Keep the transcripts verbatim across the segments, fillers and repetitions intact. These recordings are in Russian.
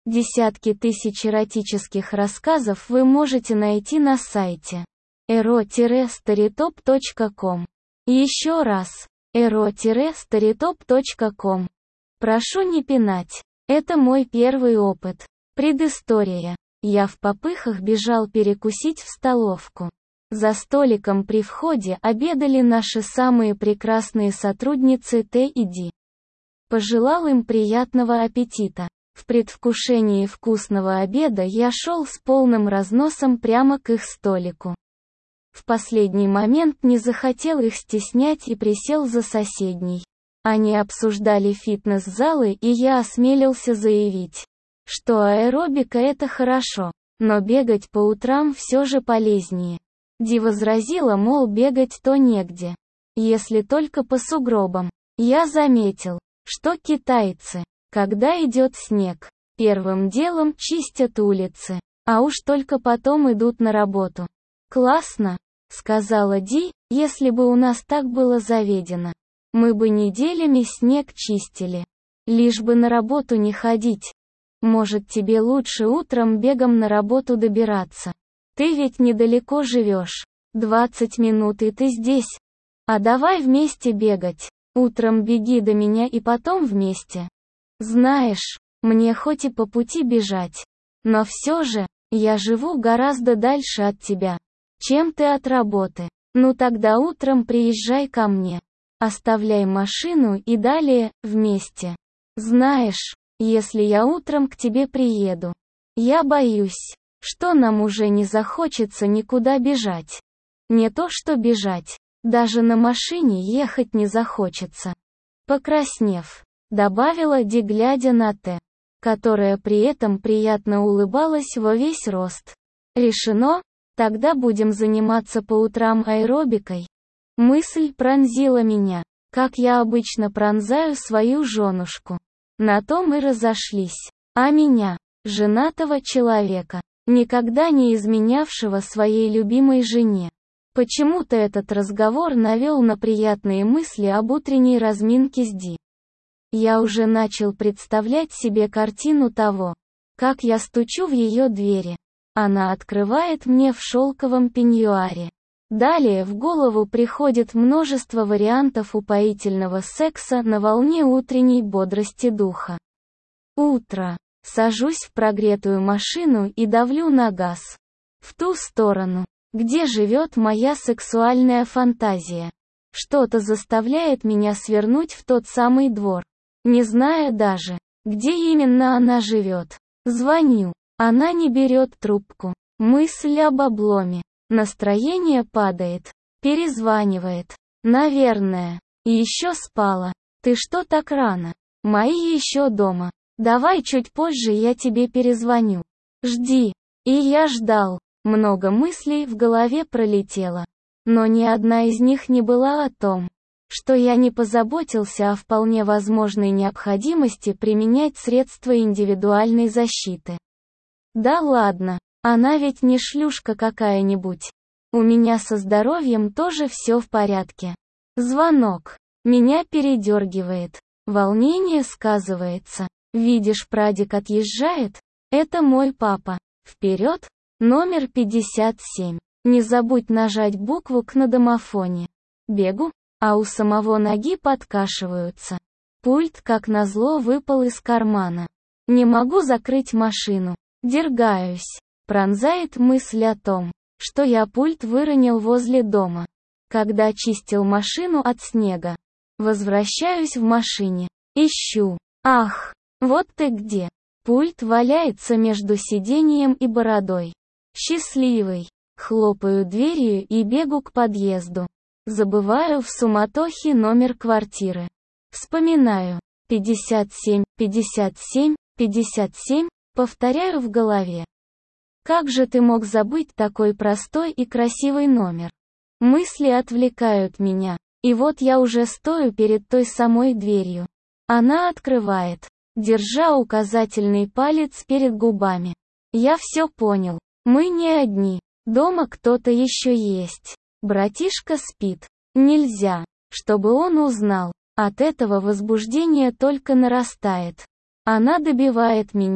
Десятки тысяч эротических рассказов вы можете найти на сайте эро старитоп точка ком. Еще раз, эро старитоп точка ком. Прошу не пинать. Это мой первый опыт. Предыстория. Я в попыхах бежал перекусить в столовку. За столиком при входе обедали наши самые прекрасные сотрудницы Т и Д. Пожелал им приятного аппетита. В предвкушении вкусного обеда я шел с полным разносом прямо к их столику. В последний момент не захотел их стеснять и присел за соседний. Они обсуждали фитнес-залы, и я осмелился заявить, что аэробика — это хорошо, но бегать по утрам все же полезнее. Ди возразила, мол, бегать то негде, если только по сугробам. Я заметил, что китайцы, когда идет снег, первым делом чистят улицы, а уж только потом идут на работу. «Классно», — сказала Ди, — «если бы у нас так было заведено, мы бы неделями снег чистили. Лишь бы на работу не ходить. Может, тебе лучше утром бегом на работу добираться? Ты ведь недалеко живешь. двадцать минут и ты здесь. А давай вместе бегать. Утром беги до меня и потом вместе. Знаешь, мне хоть и по пути бежать, но все же, я живу гораздо дальше от тебя, чем ты от работы. Ну тогда утром приезжай ко мне. Оставляй машину и далее, вместе. Знаешь, если я утром к тебе приеду, я боюсь, что нам уже не захочется никуда бежать. Не то что бежать, даже на машине ехать не захочется. Покраснев, добавила Ди, глядя на Т, которая при этом приятно улыбалась во весь рост. Решено, тогда будем заниматься по утрам аэробикой. Мысль пронзила меня, как я обычно пронзаю свою женушку. На том и разошлись. А меня, женатого человека, никогда не изменявшего своей любимой жене. Почему-то этот разговор навел на приятные мысли об утренней разминке с Ди. Я уже начал представлять себе картину того, как я стучу в ее двери. Она открывает мне в шелковом пеньюаре. Далее в голову приходит множество вариантов упоительного секса на волне утренней бодрости духа. Утро. Сажусь в прогретую машину и давлю на газ. В ту сторону, где живет моя сексуальная фантазия. Что-то заставляет меня свернуть в тот самый двор, не зная даже, где именно она живет. Звоню. Она не берет трубку. Мысль об обломе. Настроение падает. Перезванивает. Наверное. И еще спала. Ты что так рано? Мои еще дома. Давай чуть позже я тебе перезвоню. Жди. И я ждал. Много мыслей в голове пролетело. Но ни одна из них не была о том, что я не позаботился о вполне возможной необходимости применять средства индивидуальной защиты. Да ладно. Она ведь не шлюшка какая-нибудь. У меня со здоровьем тоже все в порядке. Звонок. Меня передергивает. Волнение сказывается. Видишь, прадик отъезжает? Это мой папа. Вперед. Номер пятьдесят семь. Не забудь нажать букву К на домофоне. Бегу, а у самого ноги подкашиваются. Пульт, как назло, выпал из кармана. Не могу закрыть машину. Дергаюсь. Пронзает мысль о том, что я пульт выронил возле дома, когда чистил машину от снега. Возвращаюсь в машине. Ищу. Ах, вот ты где. Пульт валяется между сиденьем и бородой. Счастливый. Хлопаю дверью и бегу к подъезду. Забываю в суматохе номер квартиры. Вспоминаю. пятьдесят семь, пятьдесят семь, пятьдесят семь, повторяю в голове. Как же ты мог забыть такой простой и красивый номер? Мысли отвлекают меня, и вот я уже стою перед той самой дверью. Она открывает, держа указательный палец перед губами. Я все понял. Мы не одни. Дома кто-то еще есть. Братишка спит. Нельзя, чтобы он узнал. От этого возбуждение только нарастает. Она добивает меня.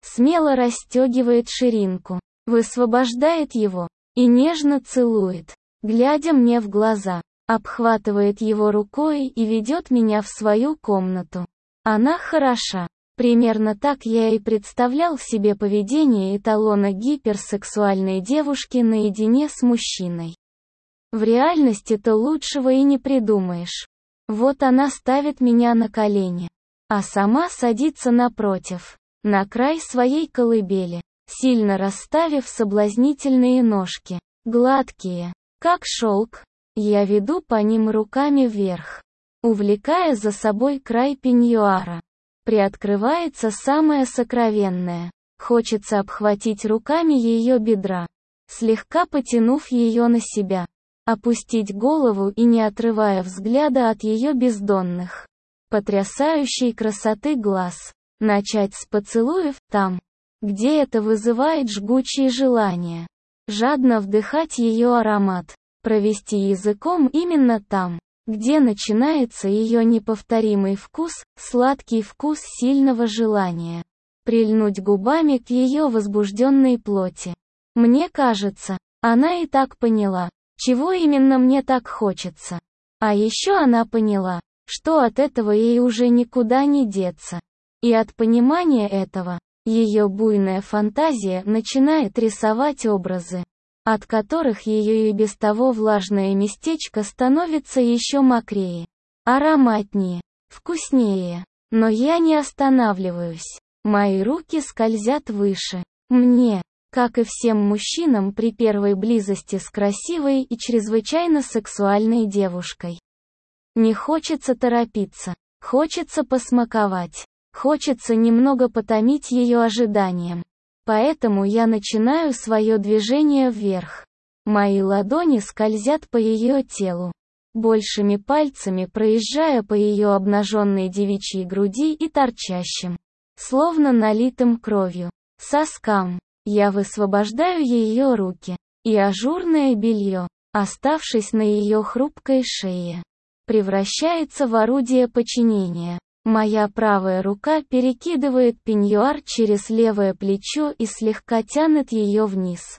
смело расстегивает ширинку, высвобождает его и нежно целует, глядя мне в глаза, обхватывает его рукой и ведет меня в свою комнату. Она хороша. Примерно так я и представлял себе поведение эталона гиперсексуальной девушки наедине с мужчиной. В реальности-то лучшего и не придумаешь. Вот она ставит меня на колени, а сама садится напротив, на край своей колыбели, сильно расставив соблазнительные ножки, гладкие, как шелк. Я веду по ним руками вверх, увлекая за собой край пеньюара. Приоткрывается самое сокровенное. Хочется обхватить руками ее бедра, слегка потянув ее на себя, опустить голову и не отрывая взгляда от ее бездонных, потрясающей красоты глаз, начать с поцелуев там, где это вызывает жгучие желания, жадно вдыхать ее аромат, провести языком именно там, где начинается ее неповторимый вкус, сладкий вкус сильного желания. Прильнуть губами к ее возбужденной плоти. Мне кажется, она и так поняла, чего именно мне так хочется. А еще она поняла, что от этого ей уже никуда не деться. И от понимания этого, ее буйная фантазия начинает рисовать образы, от которых ее и без того влажное местечко становится еще мокрее, ароматнее, вкуснее. Но я не останавливаюсь. Мои руки скользят выше. Мне, как и всем мужчинам при первой близости с красивой и чрезвычайно сексуальной девушкой, не хочется торопиться, хочется посмаковать, хочется немного потомить ее ожиданием. Поэтому я начинаю свое движение вверх. Мои ладони скользят по ее телу, большими пальцами проезжая по ее обнаженной девичьей груди и торчащим, словно налитым кровью, соскам. Я высвобождаю ее руки, и ажурное белье, оставшись на ее хрупкой шее, превращается в орудие подчинения. Моя правая рука перекидывает пеньюар через левое плечо и слегка тянет ее вниз,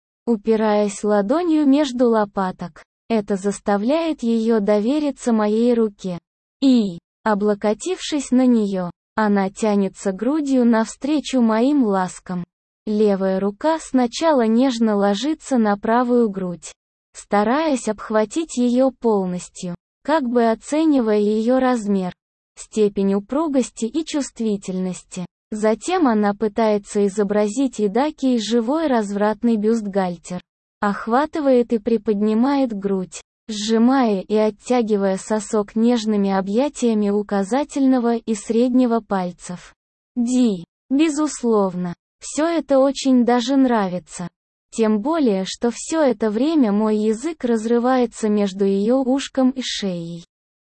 упираясь ладонью между лопаток. Это заставляет ее довериться моей руке. И, облокотившись на нее, она тянется грудью навстречу моим ласкам. Левая рука сначала нежно ложится на правую грудь, стараясь обхватить ее полностью, как бы оценивая ее размер, степень упругости и чувствительности. Затем она пытается изобразить эдакий живой развратный бюстгальтер. Охватывает и приподнимает грудь, сжимая и оттягивая сосок нежными объятиями указательного и среднего пальцев. Ди, безусловно, все это очень даже нравится. Тем более, что все это время мой язык разрывается между ее ушком и шеей,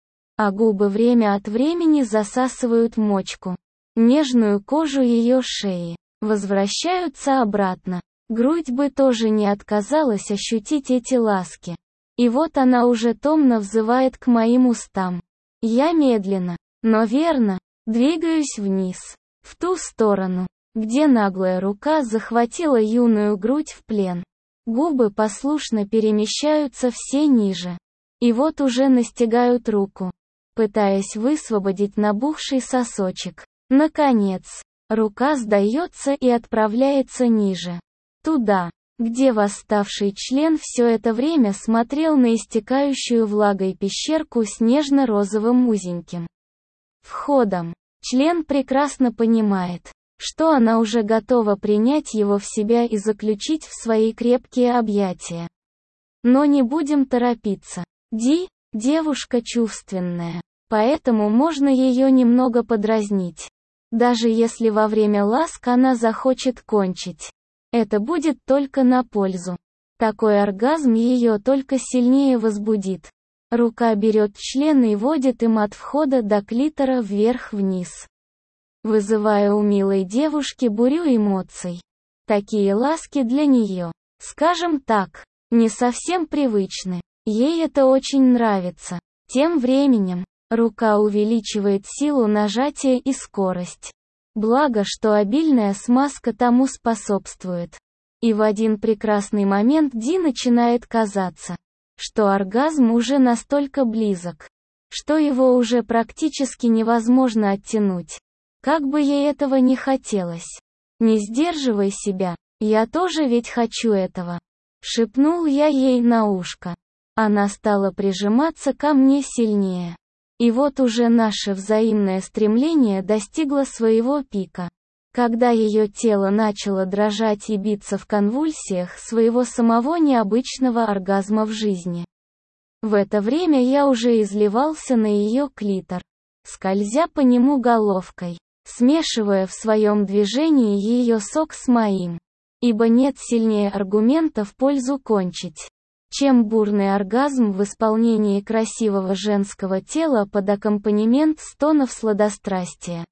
а губы время от времени засасывают мочку, нежную кожу ее шеи, возвращаются обратно. Грудь бы тоже не отказалась ощутить эти ласки. И вот она уже томно взывает к моим устам. Я медленно, но верно, двигаюсь вниз, в ту сторону, где наглая рука захватила юную грудь в плен. Губы послушно перемещаются все ниже. И вот уже настигают руку, пытаясь высвободить набухший сосочек. Наконец, рука сдается и отправляется ниже. Туда, где восставший член все это время смотрел на истекающую влагой пещерку с нежно-розовым узеньким входом. Член прекрасно понимает, что она уже готова принять его в себя и заключить в свои крепкие объятия. Но не будем торопиться. Ди – девушка чувственная, поэтому можно ее немного подразнить. Даже если во время ласк она захочет кончить, это будет только на пользу. Такой оргазм ее только сильнее возбудит. Рука берет член и водит им от входа до клитора вверх-вниз, вызывая у милой девушки бурю эмоций. Такие ласки для нее, скажем так, не совсем привычны. Ей это очень нравится. Тем временем, рука увеличивает силу нажатия и скорость. Благо, что обильная смазка тому способствует. И в один прекрасный момент Ди начинает казаться, что оргазм уже настолько близок, что его уже практически невозможно оттянуть. Как бы ей этого не хотелось. «Не сдерживай себя, я тоже ведь хочу этого», — шепнул я ей на ушко. Она стала прижиматься ко мне сильнее. И вот уже наше взаимное стремление достигло своего пика. Когда ее тело начало дрожать и биться в конвульсиях своего самого необычного оргазма в жизни. В это время я уже изливался на ее клитор, скользя по нему головкой, смешивая в своем движении ее сок с моим. Ибо нет сильнее аргумента в пользу кончить, чем бурный оргазм в исполнении красивого женского тела под аккомпанемент стонов сладострастия.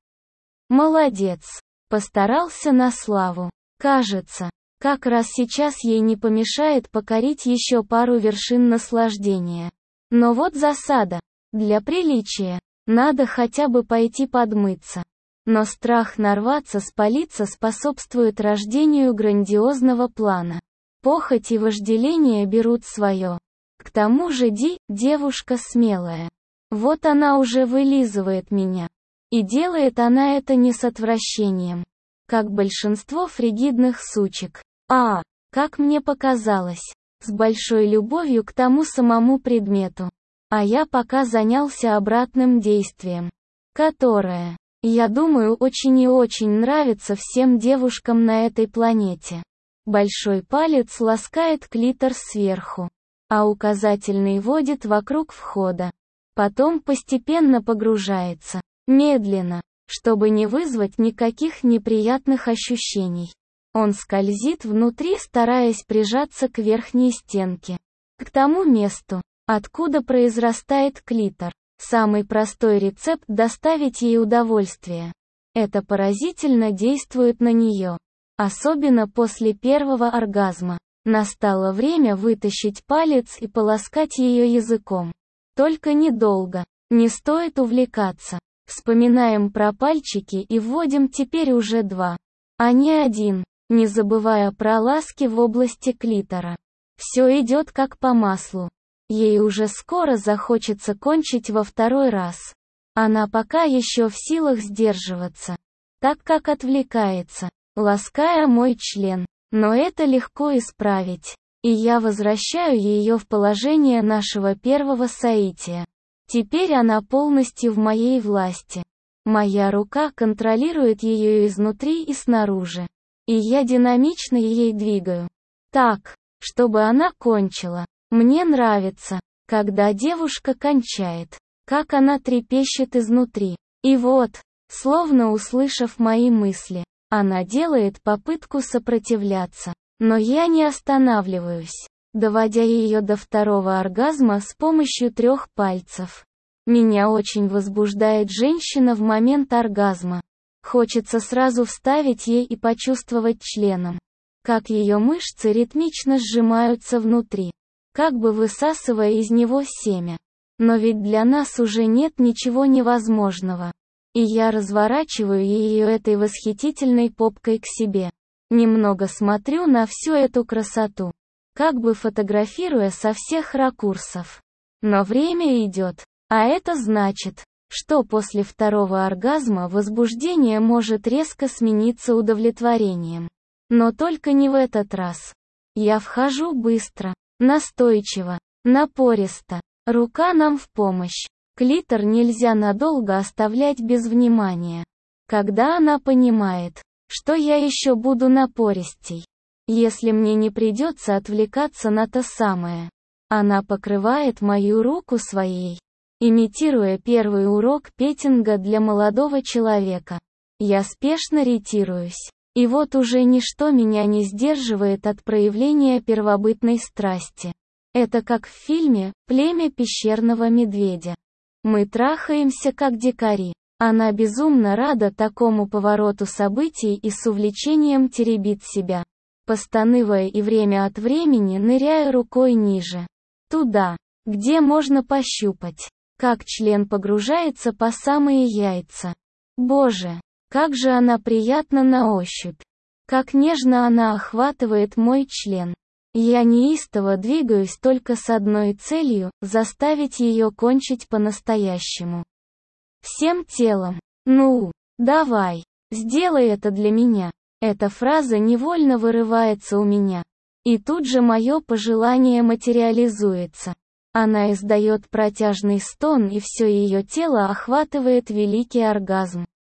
Молодец. Постарался на славу. Кажется, как раз сейчас ей не помешает покорить еще пару вершин наслаждения. Но вот засада. Для приличия надо хотя бы пойти подмыться. Но страх нарваться, спалиться способствует рождению грандиозного плана. Похоть и вожделение берут свое. К тому же Ди – девушка смелая. Вот она уже вылизывает меня. И делает она это не с отвращением, как большинство фригидных сучек, а, как мне показалось, с большой любовью к тому самому предмету. А я пока занялся обратным действием, которое, я думаю, очень и очень нравится всем девушкам на этой планете. Большой палец ласкает клитор сверху, а указательный водит вокруг входа. Потом постепенно погружается, медленно, чтобы не вызвать никаких неприятных ощущений. Он скользит внутри, стараясь прижаться к верхней стенке, к тому месту, откуда произрастает клитор. Самый простой рецепт доставить ей удовольствие. Это поразительно действует на нее. Особенно после первого оргазма. Настало время вытащить палец и полоскать ее языком. Только недолго. Не стоит увлекаться. Вспоминаем про пальчики и вводим теперь уже два, а не один, не забывая про ласки в области клитора. Все идет как по маслу. Ей уже скоро захочется кончить во второй раз. Она пока еще в силах сдерживаться, так как отвлекается, лаская мой член. Но это легко исправить. И я возвращаю ее в положение нашего первого соития. Теперь она полностью в моей власти. Моя рука контролирует ее изнутри и снаружи. И я динамично ей двигаю. Так, чтобы она кончила. Мне нравится, когда девушка кончает, как она трепещет изнутри. И вот, словно услышав мои мысли, она делает попытку сопротивляться. Но я не останавливаюсь, доводя ее до второго оргазма с помощью трех пальцев. Меня очень возбуждает женщина в момент оргазма. Хочется сразу вставить ей и почувствовать членом, как ее мышцы ритмично сжимаются внутри, как бы высасывая из него семя. Но ведь для нас уже нет ничего невозможного. И я разворачиваю ее этой восхитительной попкой к себе. Немного смотрю на всю эту красоту, как бы фотографируя со всех ракурсов. Но время идет, а это значит, что после второго оргазма возбуждение может резко смениться удовлетворением. Но только не в этот раз. Я вхожу быстро, настойчиво, напористо. Рука нам в помощь. Клитор нельзя надолго оставлять без внимания. Когда она понимает, что я еще буду напористей, если мне не придется отвлекаться на то самое. Она покрывает мою руку своей, имитируя первый урок петинга для молодого человека. Я спешно ретируюсь. И вот уже ничто меня не сдерживает от проявления первобытной страсти. Это как в фильме «Племя пещерного медведя». Мы трахаемся как дикари. Она безумно рада такому повороту событий и с увлечением теребит себя, постанывая и время от времени ныряя рукой ниже. Туда, где можно пощупать, как член погружается по самые яйца. Боже, Как же она приятна на ощупь. Как нежно она охватывает мой член. Я неистово двигаюсь только с одной целью – заставить ее кончить по-настоящему. Всем телом. Ну, давай, сделай это для меня. Эта фраза невольно вырывается у меня. И тут же мое пожелание материализуется. Она издает протяжный стон, и все ее тело охватывает великий оргазм.